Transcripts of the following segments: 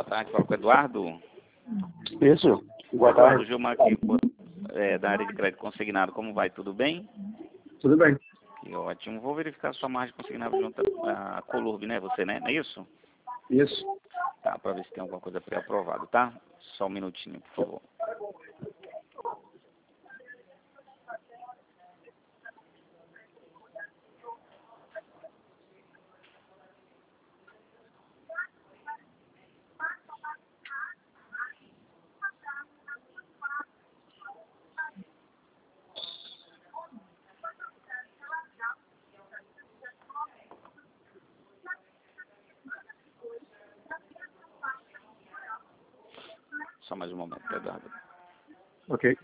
tarde, falo com o Eduardo. Isso, boa Eduardo tarde. Gilmar aqui, da área de crédito consignado. Como vai? Tudo bem? Tudo bem. Que ótimo. Vou verificar sua margem consignada junto à Colurb, né? Você, né? Não é isso? Isso. Tá, para ver se tem alguma coisa pré-aprovada, tá? Só um minutinho, por favor. Só mais um momento, Eduardo. Ok.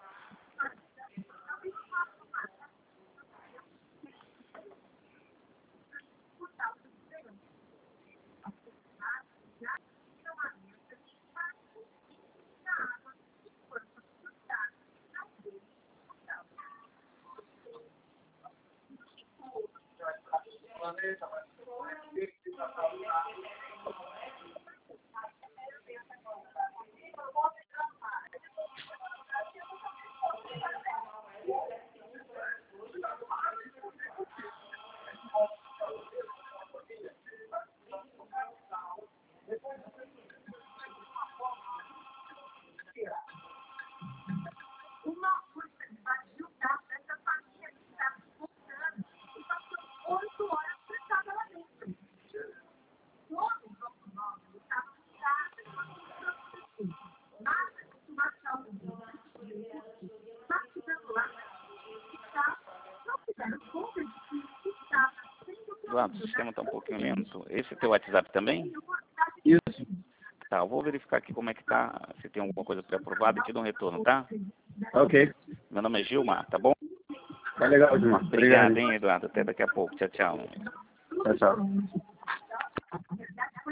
Eduardo, o sistema está um pouquinho lento. Esse é teu WhatsApp também? Isso. Tá, eu vou verificar aqui como é que tá, se tem alguma coisa pré-aprovada e te dou um retorno, tá? Ok. Meu nome é Gilmar, tá bom? Tá legal, Gilmar. Obrigado, Obrigado. hein, Eduardo. Até daqui a pouco. Tchau, tchau. Tchau, tchau.